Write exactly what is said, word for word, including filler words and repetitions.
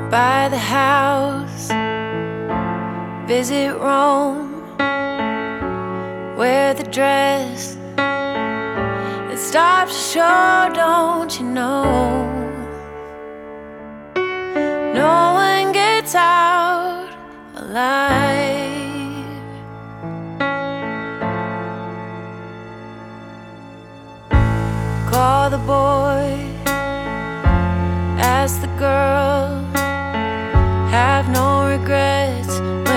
by the house, visit Rome, wear the dress that stops the show, don't you know? No one gets out alive. Call the boy, ask the girl, have no regrets.